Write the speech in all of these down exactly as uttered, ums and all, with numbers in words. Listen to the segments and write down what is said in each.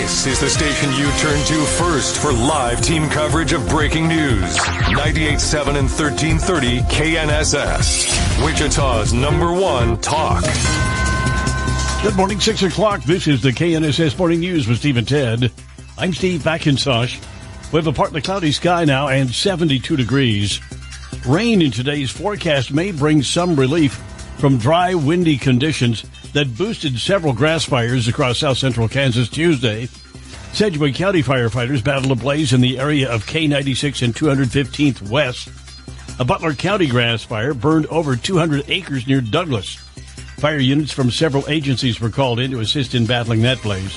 This is the station you turn to first for live team coverage of breaking news. ninety-eight point seven and thirteen thirty K N S S. Wichita's number one talk. Good morning, six o'clock. This is the K N S S Morning News with Steve and Ted. I'm Steve McIntosh. We have a partly cloudy sky now and seventy-two degrees. Rain in today's forecast may bring some relief from dry, windy conditions that boosted several grass fires across south central Kansas Tuesday. Sedgwick County firefighters battled a blaze in the area of K ninety-six and two hundred fifteenth West. A Butler County grass fire burned over two hundred acres near Douglas. Fire units from several agencies were called in to assist in battling that blaze.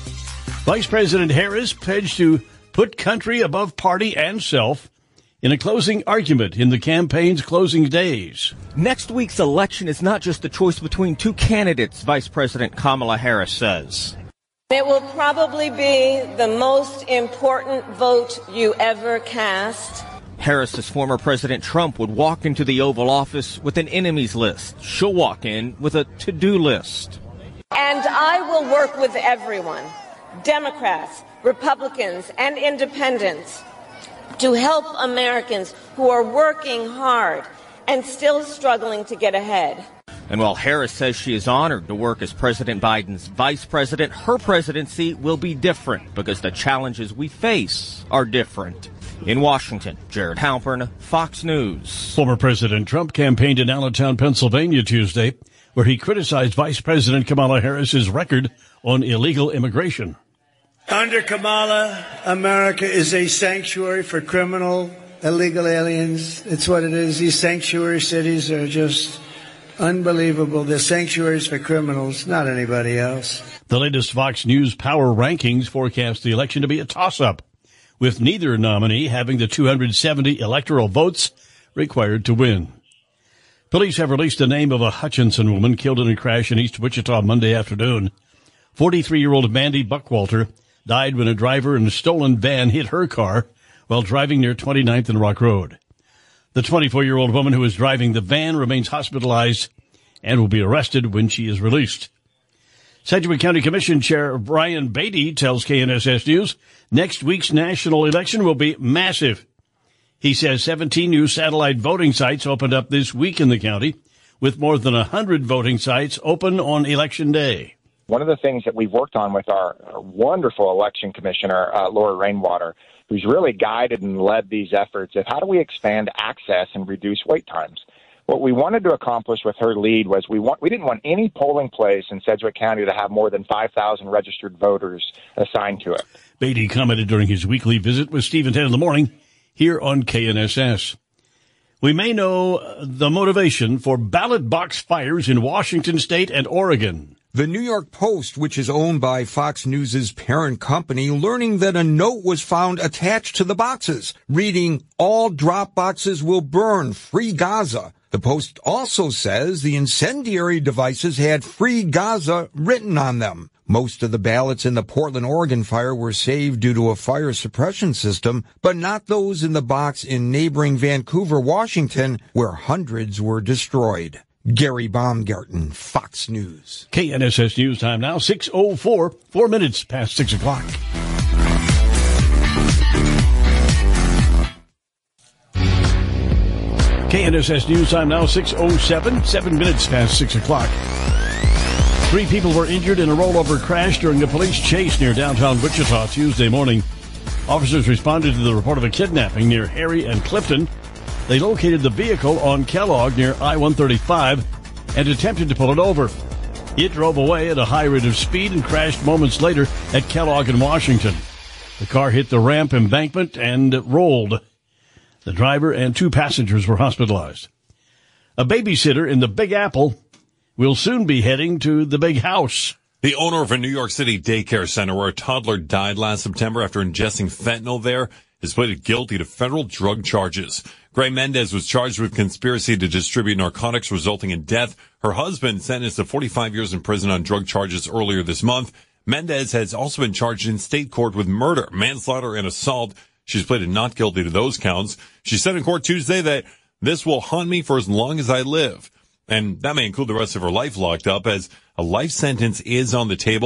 Vice President Harris pledged to put country above party and self in a closing argument in the campaign's closing days. Next week's election is not just a choice between two candidates, Vice President Kamala Harris says. It will probably be the most important vote you ever cast. Harris says former President Trump would walk into the Oval Office with an enemies list. She'll walk in with a to-do list. And I will work with everyone, Democrats, Republicans, and independents, to help Americans who are working hard and still struggling to get ahead. And while Harris says she is honored to work as President Biden's vice president, her presidency will be different because the challenges we face are different. In Washington, Jared Halpern, Fox News. Former President Trump campaigned in Allentown, Pennsylvania Tuesday, where he criticized Vice President Kamala Harris's record on illegal immigration. Under Kamala, America is a sanctuary for criminal, illegal aliens. It's what it is. These sanctuary cities are just unbelievable. They're sanctuaries for criminals, not anybody else. The latest Fox News Power Rankings forecast the election to be a toss-up, with neither nominee having the two hundred seventy electoral votes required to win. Police have released the name of a Hutchinson woman killed in a crash in East Wichita Monday afternoon. forty-three-year-old Mandy Buckwalter died when a driver in a stolen van hit her car while driving near twenty-ninth and Rock Road. The twenty-four-year-old woman who was driving the van remains hospitalized and will be arrested when she is released. Sedgwick County Commission Chair Brian Beatty tells K N S S News next week's national election will be massive. He says seventeen new satellite voting sites opened up this week in the county, with more than one hundred voting sites open on Election Day. One of the things that we've worked on with our wonderful election commissioner, uh, Laura Rainwater, who's really guided and led these efforts, is how do we expand access and reduce wait times? What we wanted to accomplish with her lead was we want we didn't want any polling place in Sedgwick County to have more than five thousand registered voters assigned to it. Beatty commented during his weekly visit with Steve and Ted in the morning here on K N S S. We may know the motivation for ballot box fires in Washington State and Oregon. The New York Post, which is owned by Fox News' parent company, learning that a note was found attached to the boxes, reading, "All drop boxes will burn, free Gaza." The Post also says the incendiary devices had "Free Gaza" written on them. Most of the ballots in the Portland, Oregon fire were saved due to a fire suppression system, but not those in the box in neighboring Vancouver, Washington, where hundreds were destroyed. Gary Baumgarten, Fox News. K N S S News time now, six oh four, four minutes past six o'clock. K N S S News time now, six oh seven, seven minutes past six o'clock. Three people were injured in a rollover crash during a police chase near downtown Wichita Tuesday morning. Officers responded to the report of a kidnapping near Harry and Clifton. They located the vehicle on Kellogg near I one thirty-five and attempted to pull it over. It drove away at a high rate of speed and crashed moments later at Kellogg in Washington. The car hit the ramp embankment and rolled. The driver and two passengers were hospitalized. A babysitter in the Big Apple will soon be heading to the Big House. The owner of a New York City daycare center where a toddler died last September after ingesting fentanyl there is pleaded guilty to federal drug charges. Gray Mendez was charged with conspiracy to distribute narcotics resulting in death. Her husband sentenced to forty-five years in prison on drug charges earlier this month. Mendez has also been charged in state court with murder, manslaughter, and assault. She's pleaded not guilty to those counts. She said in court Tuesday that this will haunt me for as long as I live. And that may include the rest of her life locked up, as a life sentence is on the table.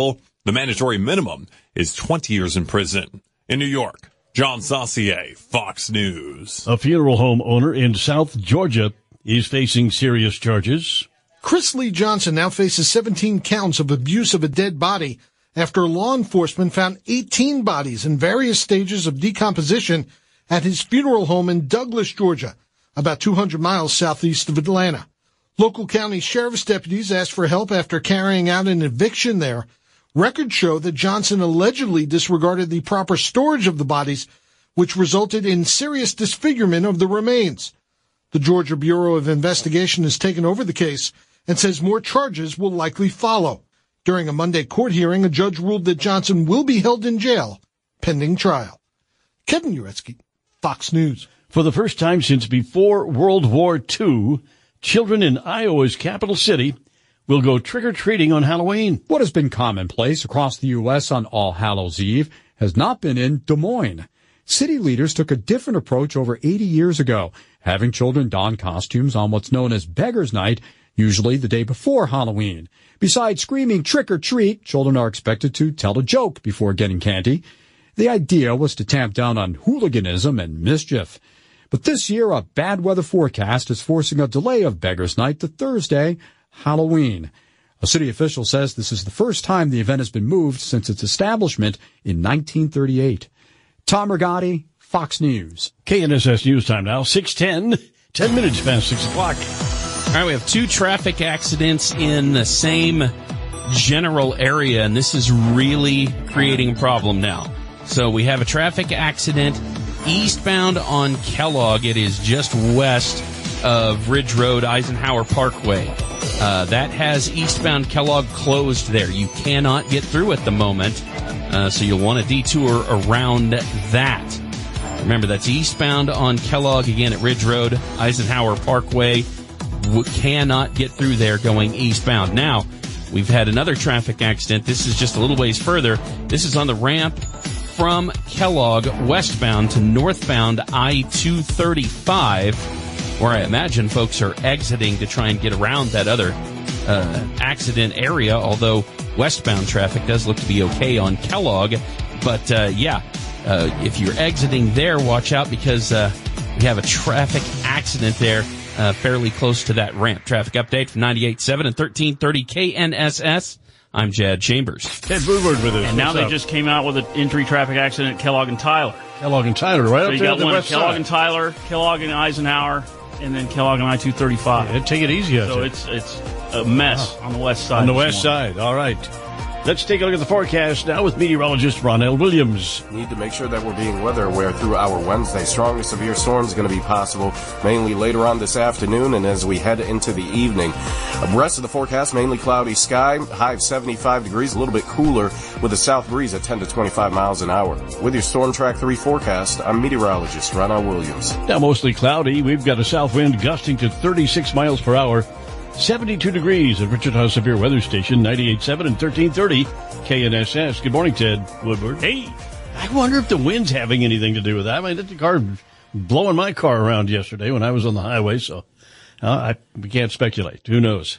The mandatory minimum is twenty years in prison. In New York, John Saucier, Fox News. A funeral home owner in South Georgia is facing serious charges. Chris Lee Johnson now faces seventeen counts of abuse of a dead body after law enforcement found eighteen bodies in various stages of decomposition at his funeral home in Douglas, Georgia, about two hundred miles southeast of Atlanta. Local county sheriff's deputies asked for help after carrying out an eviction there. Records show that Johnson allegedly disregarded the proper storage of the bodies, which resulted in serious disfigurement of the remains. The Georgia Bureau of Investigation has taken over the case and says more charges will likely follow. During a Monday court hearing, a judge ruled that Johnson will be held in jail pending trial. Kevin Uretsky, Fox News. For the first time since before World War Two, children in Iowa's capital city will go trick-or-treating on Halloween. What has been commonplace across the U S on All Hallows Eve has not been in Des Moines. City leaders took a different approach over eighty years ago, having children don costumes on what's known as Beggar's Night, usually the day before Halloween. Besides screaming trick-or-treat, children are expected to tell a joke before getting candy. The idea was to tamp down on hooliganism and mischief. But this year, a bad weather forecast is forcing a delay of Beggar's Night to Thursday, Halloween. A city official says this is the first time the event has been moved since its establishment in nineteen thirty-eight. Tom Rigotti, Fox News. K N S S News Time now, six ten, ten minutes past six o'clock. All right, we have two traffic accidents in the same general area, and this is really creating a problem now. So we have a traffic accident eastbound on Kellogg. It is just west of Ridge Road, Eisenhower Parkway. Uh, that has eastbound Kellogg closed there. You cannot get through at the moment, uh, so you'll want to detour around that. Remember, that's eastbound on Kellogg, again at Ridge Road, Eisenhower Parkway. We cannot get through there going eastbound. Now, we've had another traffic accident. This is just a little ways further. This is on the ramp from Kellogg westbound to northbound I two thirty-five, where I imagine folks are exiting to try and get around that other uh, accident area, although westbound traffic does look to be okay on Kellogg. But, uh, yeah, uh, if you're exiting there, watch out because uh, we have a traffic accident there uh, fairly close to that ramp. Traffic update from ninety-eight point seven and thirteen thirty K N S S. I'm Jad Chambers. Ted Woodward with us. And now What's they up? just came out with an entry traffic accident at Kellogg and Tyler. Kellogg and Tyler, right so up you there got on the one at west Kellogg side. and Tyler, Kellogg and Eisenhower, and then Kellogg and I two thirty-five. Yeah, take it easy out So there. it's it's a mess Wow. on the west side. On the this west morning. side. All right. Let's take a look at the forecast now with meteorologist Ronell Williams. Need to make sure that we're being weather aware through our Wednesday. Strong to severe storms going to be possible mainly later on this afternoon and as we head into the evening. The rest of the forecast, mainly cloudy sky, high of seventy-five degrees, a little bit cooler with a south breeze at ten to twenty-five miles an hour. With your Storm Track three forecast, I'm meteorologist Ronald Williams. Now mostly cloudy. We've got a south wind gusting to thirty-six miles per hour. seventy-two degrees at Wichita Severe Weather Station, ninety-eight point seven and thirteen thirty K N S S. Good morning, Ted Woodward. Hey, I wonder if the wind's having anything to do with that. I mean, the car blowing my car around yesterday when I was on the highway, so uh, I we can't speculate. Who knows?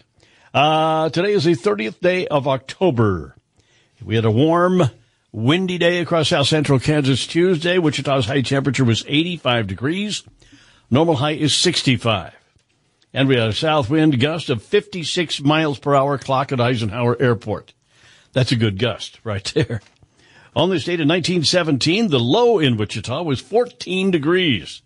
Uh, today is the thirtieth day of October. We had a warm, windy day across south central Kansas Tuesday. Wichita's high temperature was eighty-five degrees. Normal high is sixty-five. And we had a south wind gust of fifty-six miles per hour clock at Eisenhower Airport. That's a good gust right there. On this date in nineteen seventeen, the low in Wichita was fourteen degrees.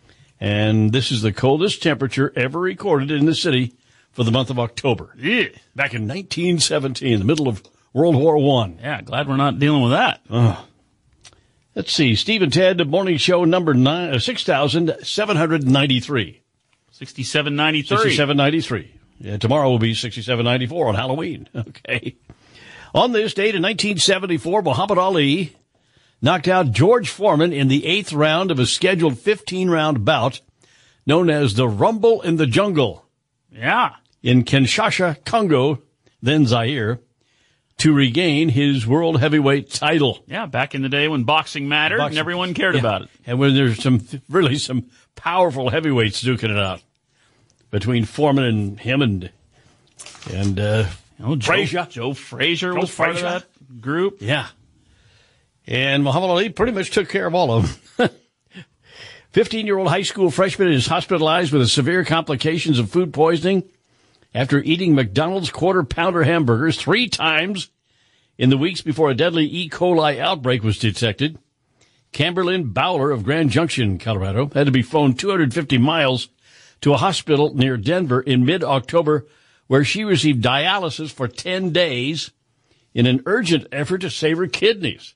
And this is the coldest temperature ever recorded in the city for the month of October. yeah. Back in nineteen seventeen, the middle of World War One. Yeah, glad we're not dealing with that. Oh. Let's see. Steve and Ted, morning show number nine, uh, six thousand seven hundred ninety-three. sixty-seven ninety-three. sixty-seven ninety-three. Yeah, tomorrow will be sixty-seven ninety-four on Halloween. Okay. On this date in nineteen seventy-four, Muhammad Ali knocked out George Foreman in the eighth round of a scheduled fifteen-round bout known as the Rumble in the Jungle Yeah. in Kinshasa, Congo, then Zaire, to regain his world heavyweight title. Yeah, back in the day when boxing mattered Boxing. and everyone cared Yeah. about it. And when there's some, really some powerful heavyweights duking it out between Foreman and him and, and, uh, Oh, Joe, Frazier. Joe Frazier Joe was part Frazier. of that group. Yeah. And Muhammad Ali pretty much took care of all of them. fifteen-year-old high school freshman is hospitalized with the severe complications of food poisoning after eating McDonald's quarter-pounder hamburgers three times in the weeks before a deadly E. coli outbreak was detected. Camberlyn Bowler of Grand Junction, Colorado, had to be flown two hundred fifty miles to a hospital near Denver in mid-October, where she received dialysis for ten days in an urgent effort to save her kidneys.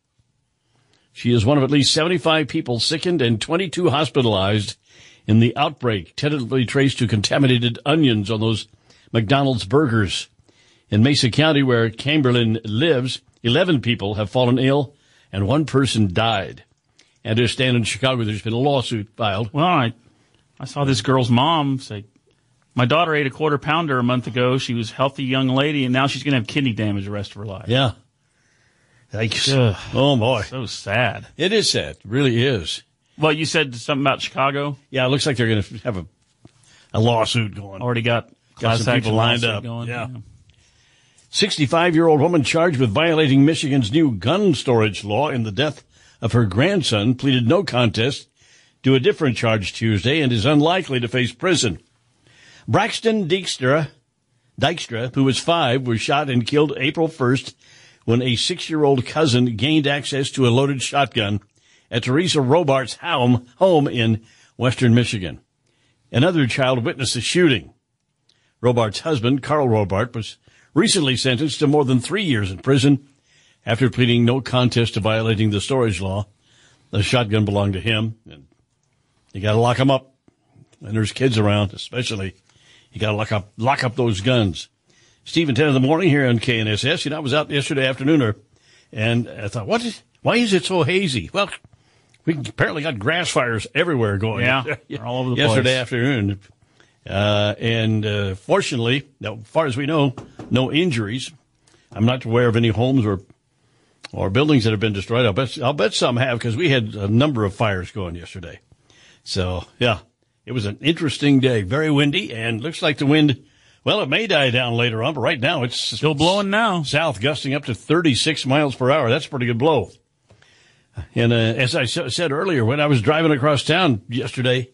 She is one of at least seventy-five people sickened and twenty-two hospitalized in the outbreak, tentatively traced to contaminated onions on those McDonald's burgers. In Mesa County, where Camberlyn lives, eleven people have fallen ill and one person died. I understand in Chicago there's been a lawsuit filed. Well, I, I saw this girl's mom say, my daughter ate a quarter pounder a month ago. She was a healthy young lady, and now she's going to have kidney damage the rest of her life. Yeah. Yikes. Ugh. Oh, boy. So sad. It is sad. It really is. Well, you said something about Chicago? Yeah, it looks like they're going to have a a lawsuit going. Already got, got some people lined up. Going. Yeah. sixty-five-year-old woman charged with violating Michigan's new gun storage law in the death of her grandson pleaded no contest to a different charge Tuesday and is unlikely to face prison. Braxton Dykstra, Dykstra, who was five, was shot and killed April first when a six-year-old cousin gained access to a loaded shotgun at Teresa Robart's home, home in western Michigan. Another child witnessed the shooting. Robart's husband, Carl Robart, was recently sentenced to more than three years in prison after pleading no contest to violating the storage law. The shotgun belonged to him, and you got to lock him up. And there's kids around, especially. You got to lock up, lock up those guns. Steve and ten in the morning here on K N S S. You know, I was out yesterday afternoon, and I thought, what is, why is it so hazy? Well, we apparently got grass fires everywhere going. Yeah, they're all over the yesterday place. afternoon. Uh, and uh, fortunately, as far as we know, no injuries. I'm not aware of any homes or or buildings that have been destroyed. I'll bet, I'll bet some have, because we had a number of fires going yesterday. So, yeah, it was an interesting day. Very windy, and looks like the wind, well, it may die down later on, but right now it's still blowing now. South, gusting up to thirty-six miles per hour. That's a pretty good blow. And uh, as I said earlier, when I was driving across town yesterday,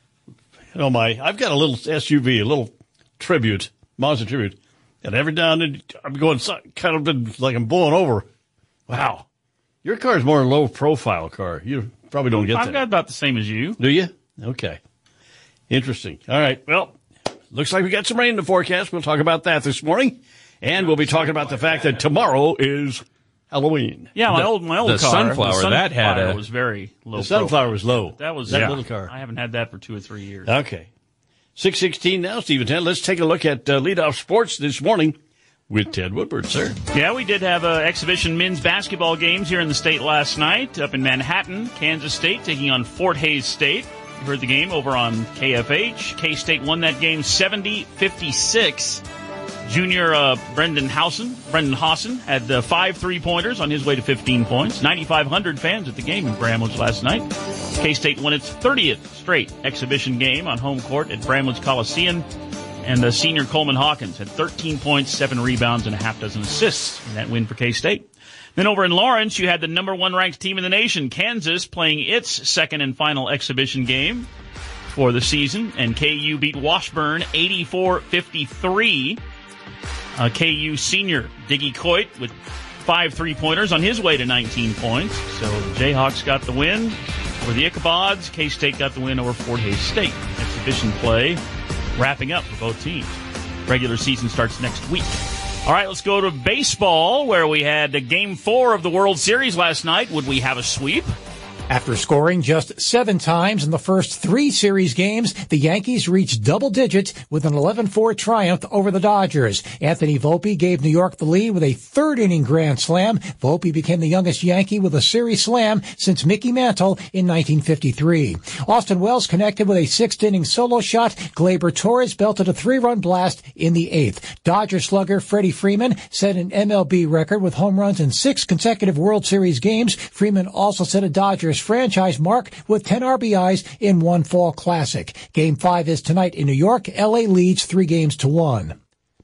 you know, my I've got a little S U V, a little Tribute, Mazda Tribute, and every now and then I'm going kind of been like I'm blowing over. Wow. Your car is more a low-profile car. You probably don't get I've that. I've got about the same as you. Do you? Okay. Interesting. All right. Well, looks like we got some rain in the forecast. We'll talk about that this morning. And we'll be talking about the fact that tomorrow is Halloween. Yeah, my the, old my old the car. Sunflower, the sunflower that had a, was very low. The Sunflower profile. was low. That was that yeah. little car. I haven't had that for two or three years. Okay. six sixteen now, Stephen Ted. Let's take a look at uh, leadoff sports this morning with Ted Woodward, sir. Yeah, we did have uh, exhibition men's basketball games here in the state last night. Up in Manhattan, Kansas State taking on Fort Hays State. You heard the game over on K F H. K-State won that game seventy fifty-six. Junior uh, Brendan Hausen, Brendan Hausen had uh, five three-pointers on his way to fifteen points. ninety-five hundred fans at the game in Bramlage last night. K-State won its thirtieth straight exhibition game on home court at Bramlage Coliseum. And the senior Coleman Hawkins had thirteen points, seven rebounds, and a half dozen assists in that win for K-State. Then over in Lawrence, you had the number one ranked team in the nation, Kansas, playing its second and final exhibition game for the season. And K U beat Washburn eighty-four fifty-three. Uh, K U senior Diggy Coit with five three-pointers on his way to nineteen points. So the Jayhawks got the win over the Ichabods. K-State got the win over Fort Hays State. Exhibition play wrapping up for both teams. Regular season starts next week. All right, let's go to baseball, where we had a game four of the World Series last night. Would we have a sweep? After scoring just seven times in the first three series games, the Yankees reached double digits with an eleven four triumph over the Dodgers. Anthony Volpe gave New York the lead with a third-inning grand slam. Volpe became the youngest Yankee with a series slam since Mickey Mantle in nineteen fifty-three. Austin Wells connected with a sixth-inning solo shot. Gleyber Torres belted a three-run blast in the eighth. Dodger slugger Freddie Freeman set an M L B record with home runs in six consecutive World Series games. Freeman also set a Dodgers franchise mark with ten R B Is in one fall classic. Game five is tonight in New York. L A leads three games to one.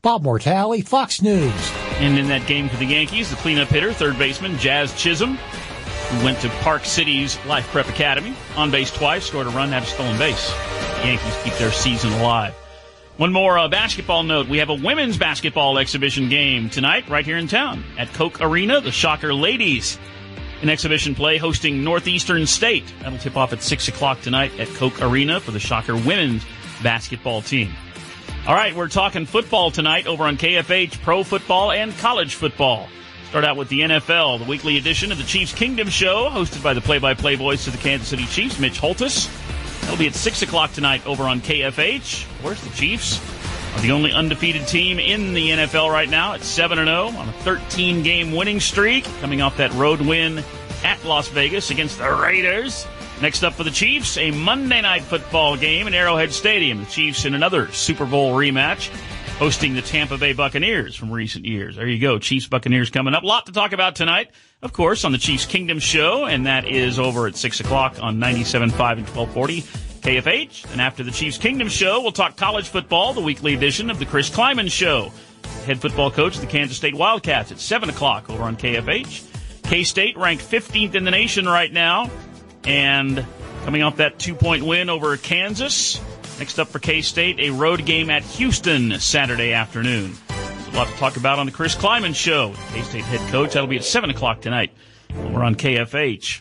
Bob Mortale, Fox News. And in that game for the Yankees, the cleanup hitter, third baseman Jazz Chisholm, who went to Park City's Life Prep Academy, on base twice, scored a run, had a stolen base. The Yankees keep their season alive. One more uh, basketball note. We have a women's basketball exhibition game tonight right here in town at Koch Arena. The Shocker ladies in exhibition play hosting Northeastern State. That'll tip off at six o'clock tonight at Koch Arena for the Shocker women's basketball team. All right, we're talking football tonight over on K F H, pro football and college football. Start out with the N F L, the weekly edition of the Chiefs Kingdom Show, hosted by the play-by-play voice of the Kansas City Chiefs, Mitch Holthus. That'll be at six o'clock tonight over on K F H. Of course, the Chiefs are the only undefeated team in the N F L right now at seven and oh on a thirteen-game winning streak, coming off that road win at Las Vegas against the Raiders. Next up for the Chiefs, a Monday night football game in Arrowhead Stadium. The Chiefs in another Super Bowl rematch, hosting the Tampa Bay Buccaneers from recent years. There you go, Chiefs Buccaneers coming up. A lot to talk about tonight, of course, on the Chiefs Kingdom Show, and that is over at six o'clock on ninety-seven point five and twelve forty K F H. And after the Chiefs Kingdom Show, we'll talk college football, the weekly edition of the Chris Kleiman Show. Head football coach of the Kansas State Wildcats at seven o'clock over on K F H. K-State ranked fifteenth in the nation right now, and coming off that two-point win over Kansas. Next up for K-State, a road game at Houston Saturday afternoon. There's a lot to talk about on the Chris Kleiman Show. K-State head coach, that'll be at seven o'clock tonight. We're on K F H.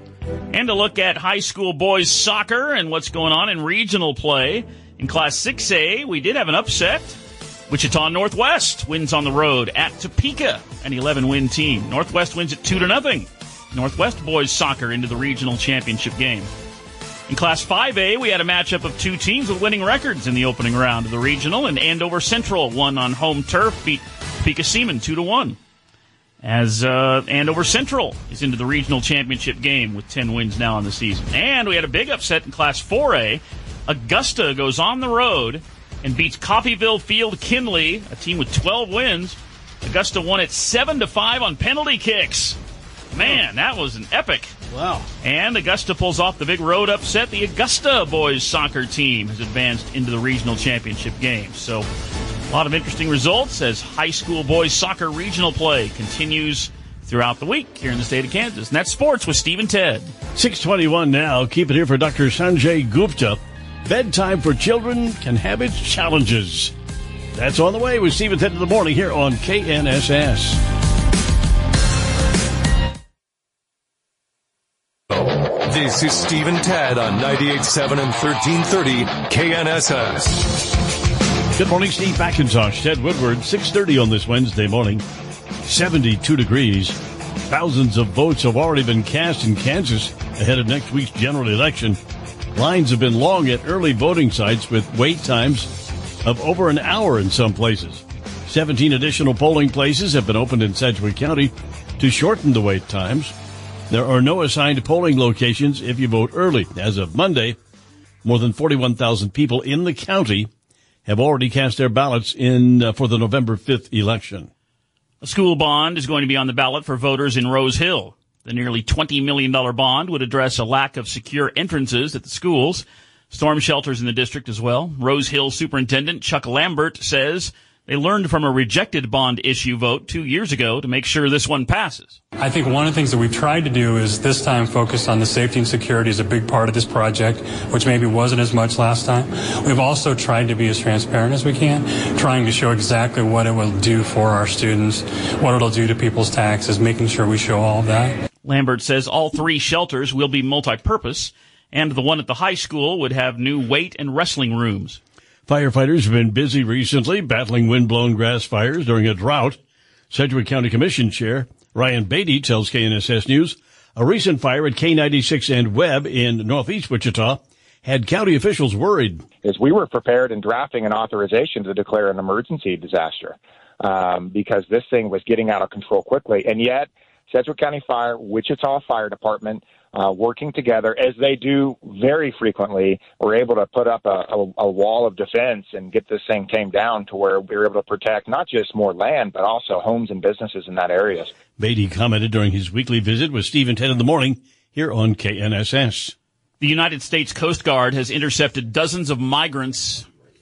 And a look at high school boys soccer and what's going on in regional play. In Class six A, we did have an upset. Wichita Northwest wins on the road at Topeka, an eleven-win team. Northwest wins at two to nothing. Northwest boys soccer into the regional championship game. In Class five A, we had a matchup of two teams with winning records in the opening round of the regional, and Andover Central won on home turf, beat Topeka Seaman two to one. As uh, Andover Central is into the regional championship game with ten wins now on the season. And we had a big upset in Class four A. Augusta goes on the road and beats Coffeyville Field Kinley, a team with twelve wins. Augusta won it seven to five on penalty kicks. Man, that was an epic. Wow. And Augusta pulls off the big road upset. The Augusta boys soccer team has advanced into the regional championship game. So a lot of interesting results as high school boys soccer regional play continues throughout the week here in the state of Kansas. And that's sports with Steve and Ted. six twenty-one now. Keep it here for Doctor Sanjay Gupta. Bedtime for children can have its challenges. That's on the way with Steve and Ted in the morning here on K N S S. This is Steve and Ted on ninety-eight point seven and thirteen thirty K N S S. Good morning, Steve McIntosh, Ted Woodward, six thirty on this Wednesday morning. seventy-two degrees. Thousands of votes have already been cast in Kansas ahead of next week's general election. Lines have been long at early voting sites with wait times of over an hour in some places. seventeen additional polling places have been opened in Sedgwick County to shorten the wait times. There are no assigned polling locations if you vote early. As of Monday, more than forty-one thousand people in the county have already cast their ballots in uh, for the November fifth election. A school bond is going to be on the ballot for voters in Rose Hill. The nearly twenty million dollars bond would address a lack of secure entrances at the schools, storm shelters in the district as well. Rose Hill Superintendent Chuck Lambert says they learned from a rejected bond issue vote two years ago to make sure this one passes. I think one of the things that we've tried to do is this time focus on the safety and security as a big part of this project, which maybe wasn't as much last time. We've also tried to be as transparent as we can, trying to show exactly what it will do for our students, what it'll do to people's taxes, making sure we show all of that. Lambert says all three shelters will be multi-purpose, and the one at the high school would have new weight and wrestling rooms. Firefighters have been busy recently battling wind-blown grass fires during a drought. Sedgwick County Commission Chair Ryan Beatty tells K N S S News a recent fire at K ninety-six and Webb in northeast Wichita had county officials worried. Is we were prepared in drafting an authorization to declare an emergency disaster um, because this thing was getting out of control quickly. And yet, Sedgwick County Fire, Wichita Fire Department, Uh, working together, as they do very frequently, we're able to put up a, a, a wall of defense and get this thing tamed down to where we're able to protect not just more land, but also homes and businesses in that area. Beatty commented during his weekly visit with Steve and Ted in the morning here on K N S S. The United States Coast Guard has intercepted dozens of migrants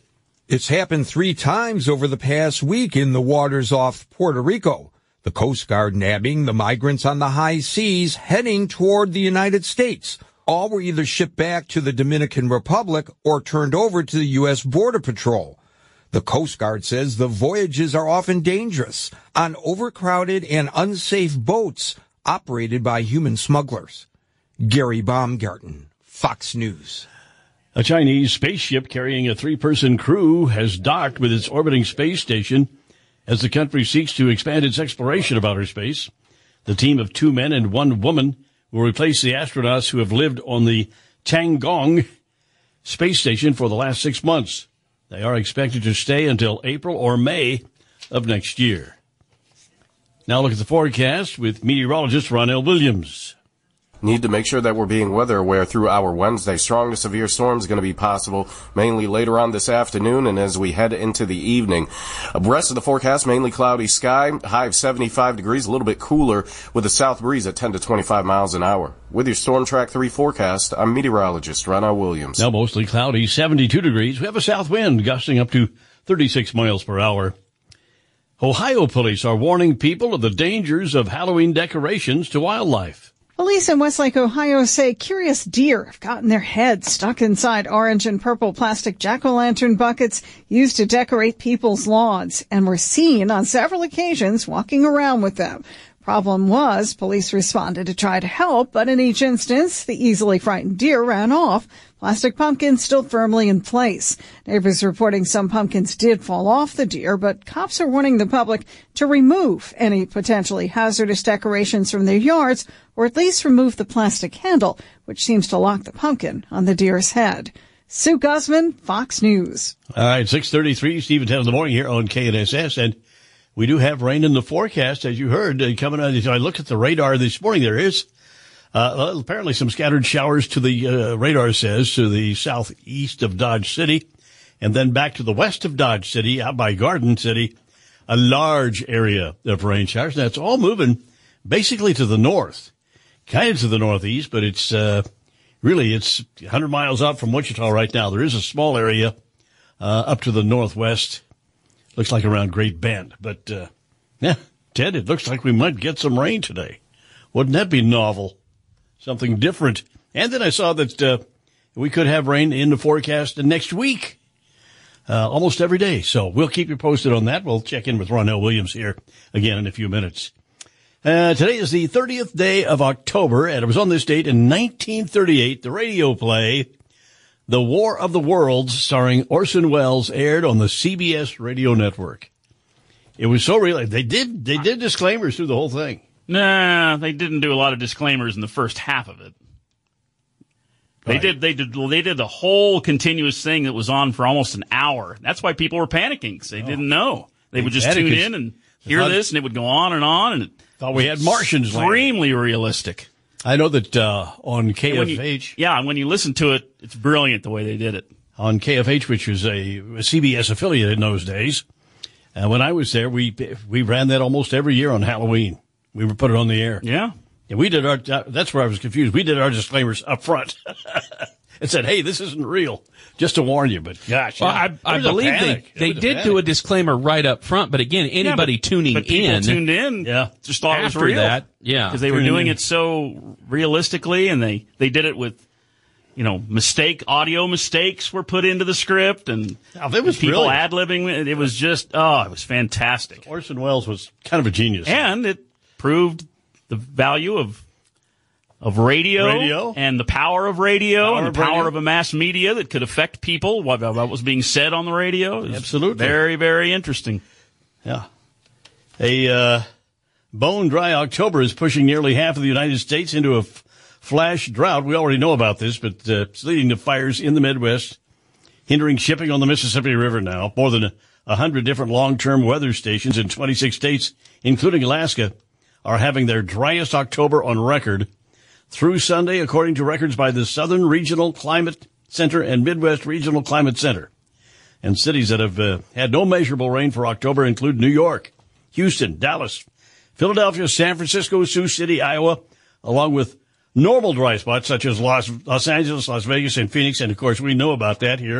It's happened three times over the past week in the waters off Puerto Rico. The Coast Guard nabbing the migrants on the high seas heading toward the United States. All were either shipped back to the Dominican Republic or turned over to the U S Border Patrol. The Coast Guard says the voyages are often dangerous on overcrowded and unsafe boats operated by human smugglers. Gary Baumgarten, Fox News. A Chinese spaceship carrying a three-person crew has docked with its orbiting space station as the country seeks to expand its exploration of outer space. The team of two men and one woman will replace the astronauts who have lived on the Tiangong space station for the last six months. They are expected to stay until April or May of next year. Now look at the forecast with meteorologist Ronell Williams. Need to make sure that we're being weather aware through our Wednesday. Strong to severe storms going to be possible mainly later on this afternoon and as we head into the evening. The rest of the forecast, mainly cloudy sky, high of seventy-five degrees, a little bit cooler with a south breeze at ten to twenty-five miles an hour. With your Storm Track three forecast, I'm meteorologist Ronald Williams. Now mostly cloudy, seventy-two degrees. We have a south wind gusting up to thirty-six miles per hour. Ohio police are warning people of the dangers of Halloween decorations to wildlife. Police in Westlake, Ohio say curious deer have gotten their heads stuck inside orange and purple plastic jack-o'-lantern buckets used to decorate people's lawns and were seen on several occasions walking around with them. Problem was, police responded to try to help, but in each instance, the easily frightened deer ran off, plastic pumpkins still firmly in place. Neighbors reporting some pumpkins did fall off the deer, but cops are warning the public to remove any potentially hazardous decorations from their yards, or at least remove the plastic handle, which seems to lock the pumpkin on the deer's head. Sue Guzman, Fox News. All right, six thirty-three, Stephen ten in the morning here on K N S S, and we do have rain in the forecast, as you heard, uh, coming on. I looked at the radar this morning. There is uh, apparently some scattered showers to the uh, radar says to the southeast of Dodge City, and then back to the west of Dodge City, out by Garden City, a large area of rain showers. That's all moving basically to the north, kind of to the northeast, but it's uh, really it's one hundred miles out from Wichita right now. There is a small area uh, up to the northwest. Looks like around Great Bend. But, uh, yeah, Ted, it looks like we might get some rain today. Wouldn't that be novel? Something different. And then I saw that uh, we could have rain in the forecast next week, uh, almost every day. So we'll keep you posted on that. We'll check in with Ronell Williams here again in a few minutes. Uh, today is the thirtieth day of October, and it was on this date in nineteen thirty-eight, the radio play The War of the Worlds, starring Orson Welles, aired on the C B S radio network. It was so real. They did they did disclaimers through the whole thing. Nah, they didn't do a lot of disclaimers in the first half of it. They right. did they did they did the whole continuous thing that was on for almost an hour. That's why people were panicking, because they oh. didn't know. They, they would just tune in and hear this, and it would go on and on. And it thought we had Martians. Extremely realistic. I know that uh, on K F H. You, yeah, and when you listen to it, it's brilliant the way they did it. On K F H, which was a, a C B S affiliate in those days, uh, when I was there, we we ran that almost every year on Halloween. We would put it on the air. Yeah. And we did our, uh, that's where I was confused. We did our disclaimers up front and said, hey, this isn't real, just to warn you. But gosh, well, yeah, I, I believe they, they did do a disclaimer right up front. But again, anybody yeah, but, tuning but people in. tuned in. Yeah. Just thought after it was real. that. Yeah. Because they were doing in. it so realistically, and they, they did it with, you know, mistake, audio mistakes were put into the script, and oh, it was people brilliant. ad-libbing. It was just, oh, it was fantastic. Orson Welles was kind of a genius. And it proved the value of of radio, radio. and the power of radio power and the of power radio. of a mass media that could affect people, what, what was being said on the radio. Absolutely. Very, very interesting. Yeah. A uh, bone-dry October is pushing nearly half of the United States into a f- flash drought. We already know about this, but uh, it's leading to fires in the Midwest, hindering shipping on the Mississippi River now. More than a hundred different long-term weather stations in twenty-six states, including Alaska, are having their driest October on record. Through Sunday, according to records by the Southern Regional Climate Center and Midwest Regional Climate Center. And cities that have uh, had no measurable rain for October include New York, Houston, Dallas, Philadelphia, San Francisco, Sioux City, Iowa, along with normal dry spots such as Los, Los Angeles, Las Vegas, and Phoenix. And, of course, we know about that here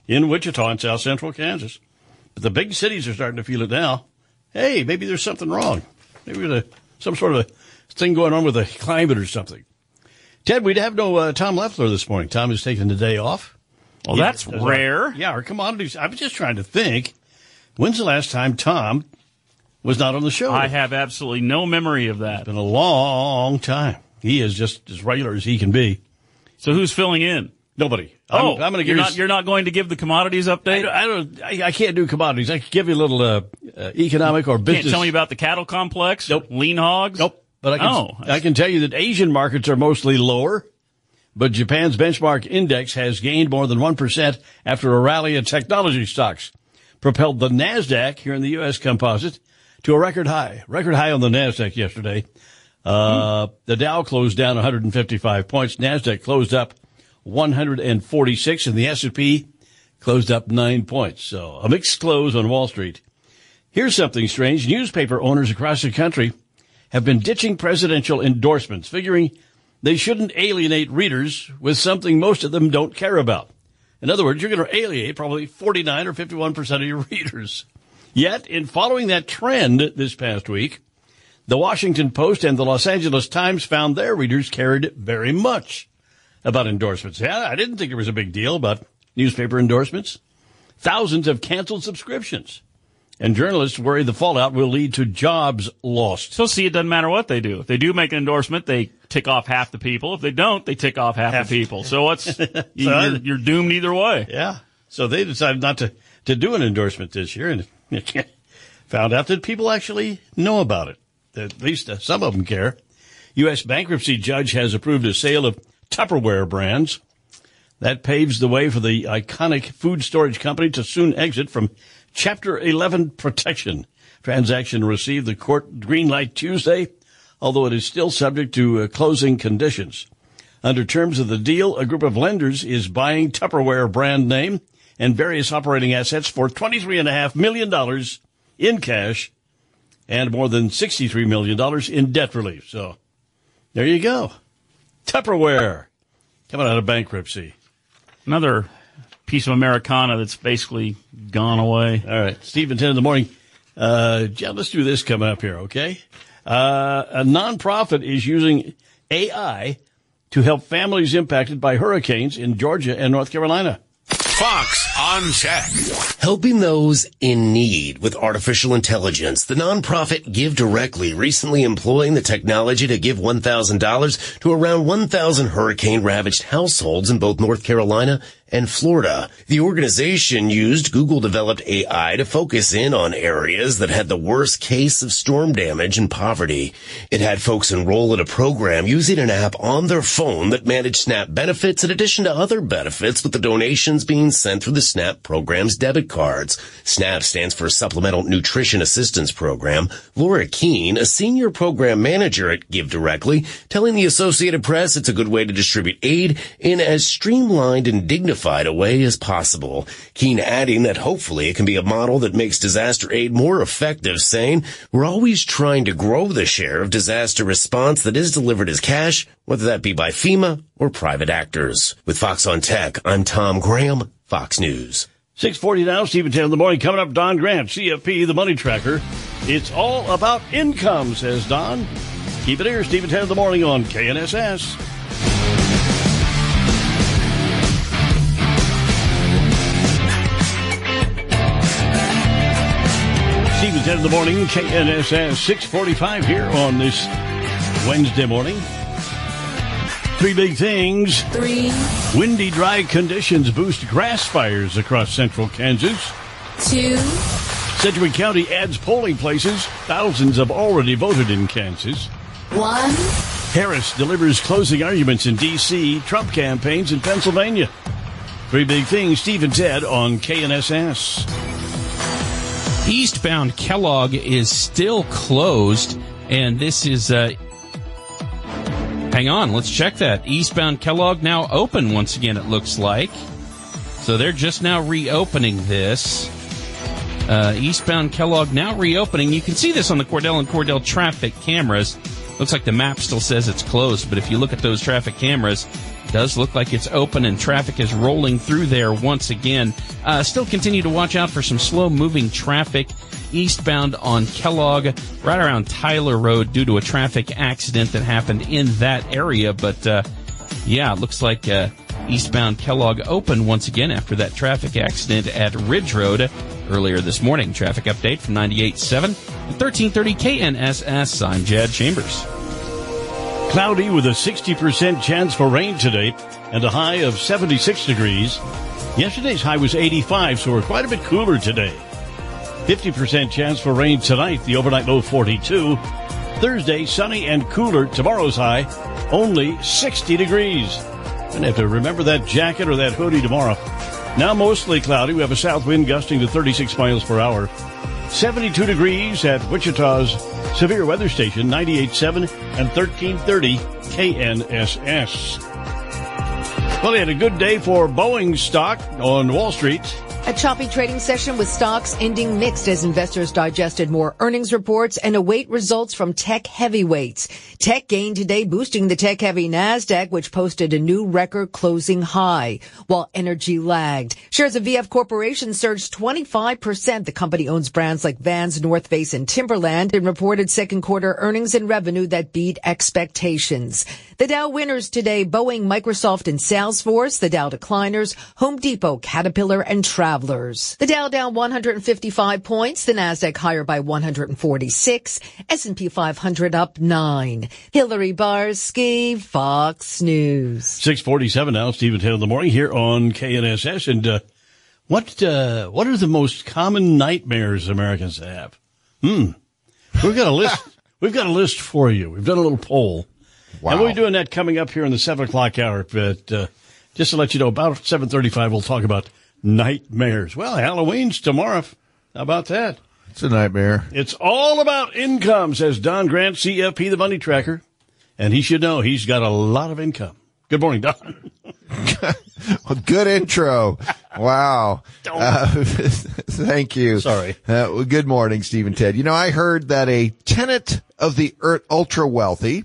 in Wichita and south central Kansas. But the big cities are starting to feel it now. Hey, maybe there's something wrong. Maybe there's a, some sort of a thing going on with the climate or something. Ted, we'd have no uh, Tom Leffler this morning. Tom is taking the day off. Well, Yeah, that's rare. Our, yeah, our commodities. I was just trying to think. When's the last time Tom was not on the show? I have absolutely no memory of that. It's been a long time. He is just as regular as he can be. So who's filling in? Nobody. Oh, I'm, I'm going to give you're you. not, you're not going to give the commodities update? I don't. I, don't, I, I can't do commodities. I can give you a little uh, uh, economic or business. Can't tell me about the cattle complex? Nope. Lean hogs? Nope. But I can. Oh, I can tell you that Asian markets are mostly lower. But Japan's benchmark index has gained more than one percent after a rally in technology stocks propelled the NASDAQ here in the U S Composite to a record high. Record high on the NASDAQ yesterday. Uh, mm. The Dow closed down one hundred fifty-five points. NASDAQ closed up one hundred forty-six, and the S and P closed up nine points. So a mixed close on Wall Street. Here's something strange. Newspaper owners across the country have been ditching presidential endorsements, figuring they shouldn't alienate readers with something most of them don't care about. In other words, you're going to alienate probably forty-nine or fifty-one percent of your readers. Yet, in following that trend this past week, the Washington Post and the Los Angeles Times found their readers cared very much about endorsements. Yeah, I didn't think it was a big deal about newspaper endorsements. Thousands have canceled subscriptions. And journalists worry the fallout will lead to jobs lost. So, see, it doesn't matter what they do. If they do make an endorsement, they tick off half the people. If they don't, they tick off half, half. the people. So, what's you, you're, you're doomed either way. Yeah. So they decided not to, to do an endorsement this year, and found out that people actually know about it. At least uh, some of them care. U S bankruptcy judge has approved a sale of Tupperware brands. That paves the way for the iconic food storage company to soon exit from Chapter eleven protection. Transaction received the court green light Tuesday, although it is still subject to uh, closing conditions. Under terms of the deal, a group of lenders is buying Tupperware brand name and various operating assets for twenty-three point five million dollars in cash and more than sixty-three million dollars in debt relief. So there you go. Tupperware coming out of bankruptcy. Another piece of Americana that's basically gone away. All right. Steve and ten in the morning. Uh, yeah, let's do this coming up here, okay? Uh, a nonprofit is using A I to help families impacted by hurricanes in Georgia and North Carolina. Fox on Tech. Helping those in need with artificial intelligence. The nonprofit Give Directly recently employing the technology to give one thousand dollars to around one thousand hurricane-ravaged households in both North Carolina and Florida. The organization used Google-developed A I to focus in on areas that had the worst case of storm damage and poverty. It had folks enroll in a program using an app on their phone that managed SNAP benefits in addition to other benefits, with the donations being sent through the SNAP program's debit cards. SNAP stands for Supplemental Nutrition Assistance Program. Laura Keene, a senior program manager at Give Directly, telling the Associated Press it's a good way to distribute aid in as streamlined and dignified a way as possible. Keene adding that hopefully it can be a model that makes disaster aid more effective, saying, "We're always trying to grow the share of disaster response that is delivered as cash, whether that be by FEMA or private actors." With Fox on Tech, I'm Tom Graham, Fox News. six forty now, Stephen ten in the morning. Coming up, Don Grant, C F P, the money tracker. It's all about income, says Don. Keep it here, Stephen ten in the morning on K N S S. Stephen ten in the morning, K N S S, six forty-five here on this Wednesday morning. Three big things. Three. Windy, dry conditions boost grass fires across central Kansas. Two. Sedgwick County adds polling places. Thousands have already voted in Kansas. One. Harris delivers closing arguments in D C Trump campaigns in Pennsylvania. Three big things. Steve and Ted on K N S S. Eastbound Kellogg is still closed, and this is, uh, hang on, let's check that. Eastbound Kellogg now open once again, it looks like. So they're just now reopening this. Uh, eastbound Kellogg now reopening. You can see this on the Cordell and Cordell traffic cameras. Looks like the map still says it's closed, but if you look at those traffic cameras, it does look like it's open and traffic is rolling through there once again. Uh, still continue to watch out for some slow-moving traffic eastbound on Kellogg, right around Tyler Road, due to a traffic accident that happened in that area. But, uh, yeah, it looks like uh, eastbound Kellogg open once again after that traffic accident at Ridge Road earlier this morning. Traffic update from ninety-eight point seven and thirteen thirty K N S S. I'm Jad Chambers. Cloudy with a sixty percent chance for rain today and a high of seventy-six degrees. Yesterday's high was eighty-five, so we're quite a bit cooler today. fifty percent chance for rain tonight, the overnight low forty-two. Thursday, sunny and cooler. Tomorrow's high, only sixty degrees. Gonna have to remember that jacket or that hoodie tomorrow. Now mostly cloudy. We have a south wind gusting to thirty-six miles per hour. seventy-two degrees at Wichita's severe weather station, ninety-eight point seven and thirteen thirty K N S S. Well, they had a good day for Boeing stock on Wall Street. A choppy trading session with stocks ending mixed as investors digested more earnings reports and await results from tech heavyweights. Tech gained today, boosting the tech-heavy NASDAQ, which posted a new record closing high, while energy lagged. Shares of V F Corporation surged twenty-five percent. The company owns brands like Vans, North Face, and Timberland, and reported second quarter earnings and revenue that beat expectations. The Dow winners today, Boeing, Microsoft, and Salesforce. The Dow decliners, Home Depot, Caterpillar, and Travelers. The Dow down one hundred fifty-five points. The NASDAQ higher by one hundred forty-six. S and P five hundred up nine. Hillary Barsky, Fox News. six forty-seven now, Stephen Taylor in the morning here on K N S S. And uh, what uh, what are the most common nightmares Americans have? Hmm. We've got a list. We've got a list for you. We've done a little poll. Wow. And we'll be doing that coming up here in the seven o'clock hour. But uh, just to let you know, about seven thirty-five, we'll talk about nightmares. Well, Halloween's tomorrow. How about that? It's a nightmare. It's all about income, says Don Grant, C F P, the money tracker. And he should know he's got a lot of income. Good morning, Don. Well, good intro. Wow. Uh, thank you. Sorry. Uh, well, good morning, Steve and Ted. You know, I heard that a tenet of the ultra wealthy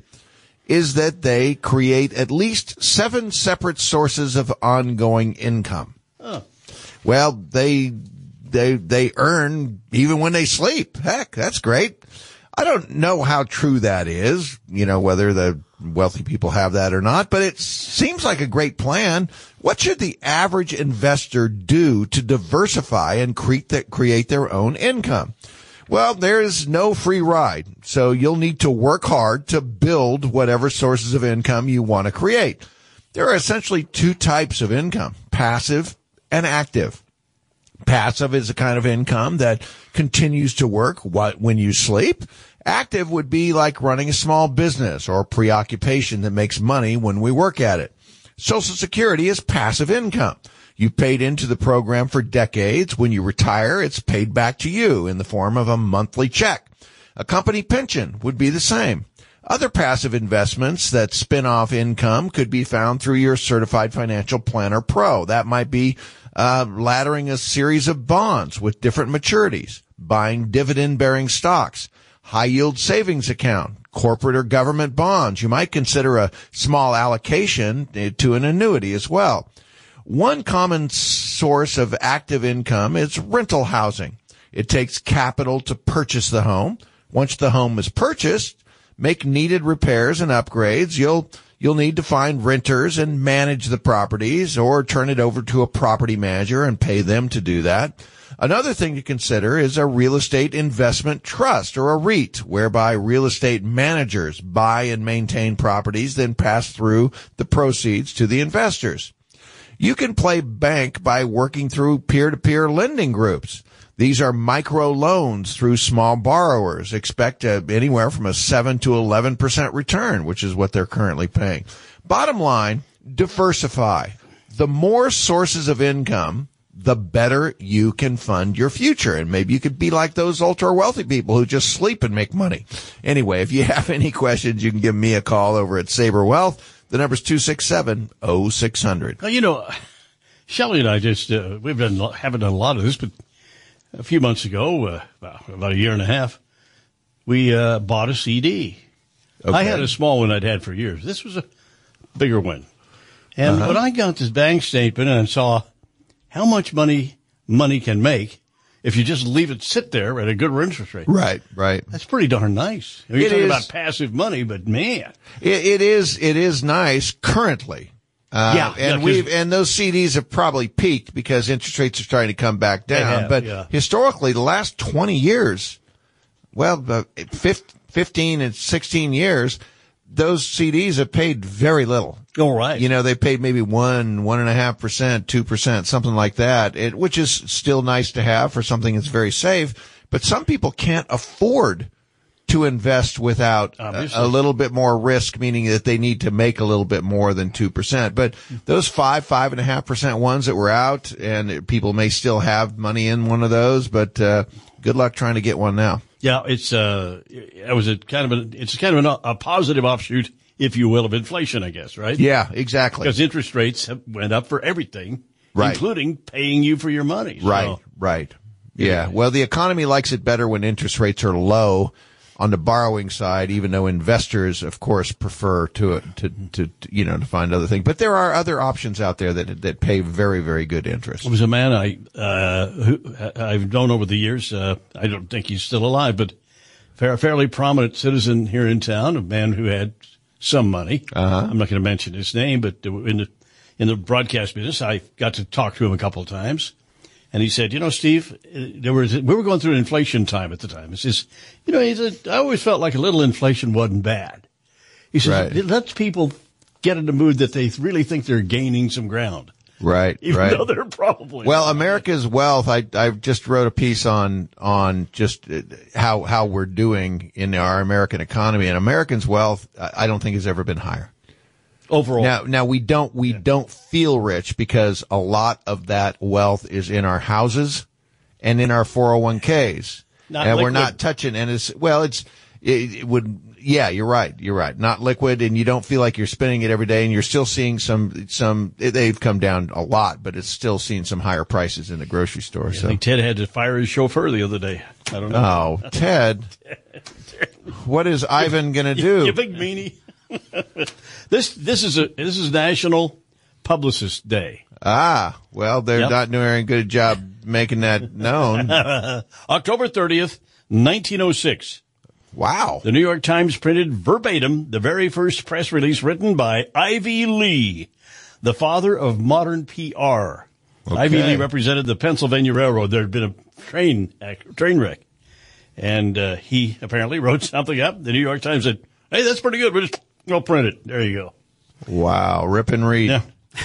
is that they create at least seven separate sources of ongoing income. Oh. Well, they they they earn even when they sleep. Heck, that's great. I don't know how true that is, you know, whether the wealthy people have that or not, but it seems like a great plan. What should the average investor do to diversify and create create their own income? Well, there's no free ride, so you'll need to work hard to build whatever sources of income you want to create. There are essentially two types of income, passive and active. Passive is a kind of income that continues to work when you sleep. Active would be like running a small business or preoccupation that makes money when we work at it. Social Security is passive income. You paid into the program for decades. When you retire, it's paid back to you in the form of a monthly check. A company pension would be the same. Other passive investments that spin off income could be found through your Certified Financial Planner Pro. That might be uh, laddering a series of bonds with different maturities, buying dividend-bearing stocks, high-yield savings account, corporate or government bonds. You might consider a small allocation to an annuity as well. One common source of active income is rental housing. It takes capital to purchase the home. Once the home is purchased, make needed repairs and upgrades. You'll you'll need to find renters and manage the properties, or turn it over to a property manager and pay them to do that. Another thing to consider is a real estate investment trust, or a REIT, whereby real estate managers buy and maintain properties, then pass through the proceeds to the investors. You can play bank by working through peer-to-peer lending groups. These are micro loans through small borrowers. Expect uh, anywhere from a seven to eleven percent return, which is what they're currently paying. Bottom line, diversify. The more sources of income, the better you can fund your future. And maybe you could be like those ultra wealthy people who just sleep and make money. Anyway, if you have any questions, you can give me a call over at Sabre Wealth. The number's two six seven, oh six hundred. Well, you know, Shelley and I just, uh, we've done, haven't done a lot of this, but a few months ago, uh, about a year and a half, we uh, bought a C D. Okay. I had a small one I'd had for years. This was a bigger one. And Uh-huh. when I got this bank statement and saw how much money money can make if you just leave it sit there at a good interest rate. Right, right. That's pretty darn nice. I mean, It you're talking is. about passive money, but man. It, it is. It is nice currently. Uh, Yeah, and yeah, 'cause- we've and those C Ds have probably peaked because interest rates are starting to come back They down. have, but yeah. historically, the last twenty years, well, uh, fifteen and sixteen years, those C Ds have paid very little. All right. You know, they paid maybe one, one and a half percent, two percent, something like that. It, which is still nice to have for something that's very safe. But some people can't afford to invest without a, a little bit more risk, meaning that they need to make a little bit more than two percent. But those five, five and a half percent ones that were out, and people may still have money in one of those, but, uh, good luck trying to get one now. Yeah, it's, uh, it was a kind of a, it's kind of an, a positive offshoot, if you will, of inflation, I guess, right? Yeah, exactly. Because interest rates have went up for everything, Right. including paying you for your money. So- Right, right. Yeah. Well, the economy likes it better when interest rates are low on the borrowing side, even though investors, of course, prefer to, to, to, to you know, to find other things. But there are other options out there that, that pay very, very good interest. There was a man I, uh, who I've known over the years. Uh, I don't think he's still alive, but a fairly prominent citizen here in town, a man who had some money. Uh-huh. I'm not going to mention his name, but in the, in the broadcast business, I got to talk to him a couple of times. And he said, you know, Steve, there was, we were going through an inflation time at the time. He says, you know, he said, I always felt like a little inflation wasn't bad. He says, Right. it lets people get in the mood that they really think they're gaining some ground. Right, Even right. though they're probably Well, not. America's wealth, I, I just wrote a piece on, on just uh, how, how we're doing in our American economy, and Americans' wealth, I I don't think has ever been higher. Overall. Now, now we don't, we don't feel rich because a lot of that wealth is in our houses and in our four oh one k's. Not and we're liquid. not touching, and it's, well, it's, it, it would, yeah, you're right, you're right. Not liquid, and you don't feel like you're spending it every day, and you're still seeing some, some, they've come down a lot, but it's still seeing some higher prices in the grocery store, I so. think Ted had to fire his chauffeur the other day. I don't know. Oh, Ted. What is Ivan gonna do? You big meanie. this this is a this is National Publicist Day. Ah, well, they're Yep. not doing a good job making that known. October thirtieth, nineteen oh six. Wow. The New York Times printed verbatim the very first press release written by Ivy Lee, the father of modern P R. Okay. Ivy Lee represented the Pennsylvania Railroad. There had been a train ac- train wreck. And uh, he apparently wrote something up. The New York Times said, hey, that's pretty good. We'll just go print it. There you go. Wow. Rip and read. Yeah.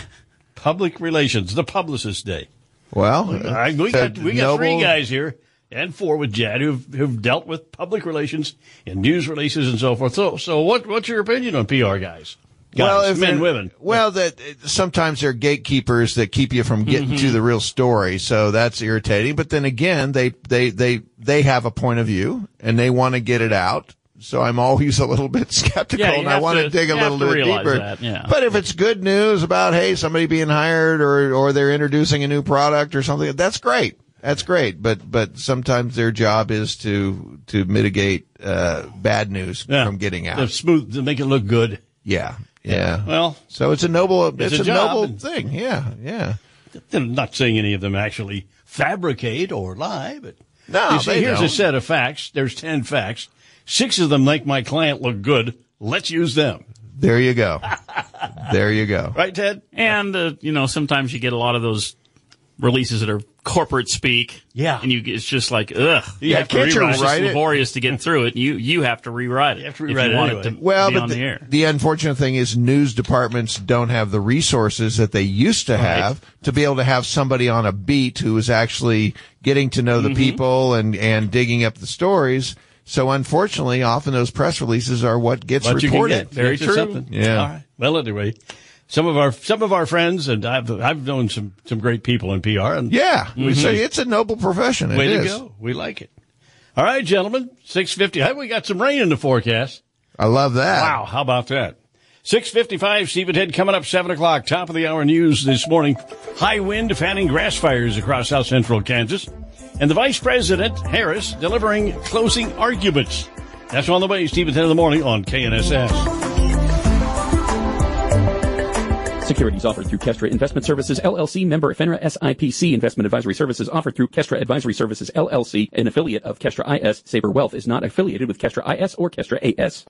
Public relations, the Publicist Day. Well, I, we the got, we got three noble- guys here, and four with Jad, who've, who've dealt with public relations and news releases and so forth. So, so what, what's your opinion on P R guys? Guys, well, if men, they're- women. Well, that sometimes they're gatekeepers that keep you from getting Mm-hmm. to the real story, so that's irritating. But then again, they they they they have a point of view and they want to get it out. So I'm always a little bit skeptical, Yeah, you and I have want to to- dig a you little have to bit realize deeper. that, yeah. But if it's good news about hey somebody being hired or or they're introducing a new product or something, that's great. That's great. But but sometimes their job is to to mitigate uh, bad news Yeah. from getting out. They're smooth to make it look good. Yeah. Yeah. Well, so it's a noble, it's, it's a a, job, noble and- thing. Yeah. Yeah. I'm not saying any of them actually fabricate or lie, but No, you see, they here's a don't. set of facts. There's ten facts. Six of them make my client look good. Let's use them. There you go. There you go. Right, Ted? And, uh, you know, sometimes you get a lot of those releases that are corporate speak. Yeah. And you, it's just like, ugh. You Yeah, have to can't you rewrite it. It's write just it? laborious to get through it. You, you have to rewrite it. You have to if rewrite you it want anyway. it to Well, be but on the, the air. the unfortunate thing is news departments don't have the resources that they used to have to be able to have somebody on a beat who is actually getting to know the Mm-hmm. people and, and digging up the stories. So unfortunately, often those press releases are what gets What you can reported. get. Very That's true. something. Yeah. All right. Well, anyway, some of our some of our friends and I've I've known some some great people in P R. And Yeah. We say it's a noble profession. It way to is. go. We like it. All right, gentlemen. Six fifty. Hey, we got some rain in the forecast. I love that. Wow, how about that? six fifty-five, Steve and Ted coming up seven o'clock. Top of the hour news this morning. High wind fanning grass fires across south central Kansas. And the Vice President, Harris, delivering closing arguments. That's on the way, Steve, at ten in the morning on K N S S. Securities offered through Kestra Investment Services, L L C, member FINRA S I P C. Investment advisory services offered through Kestra Advisory Services, L L C, an affiliate of Kestra I S. Saber Wealth is not affiliated with Kestra I S or Kestra A S.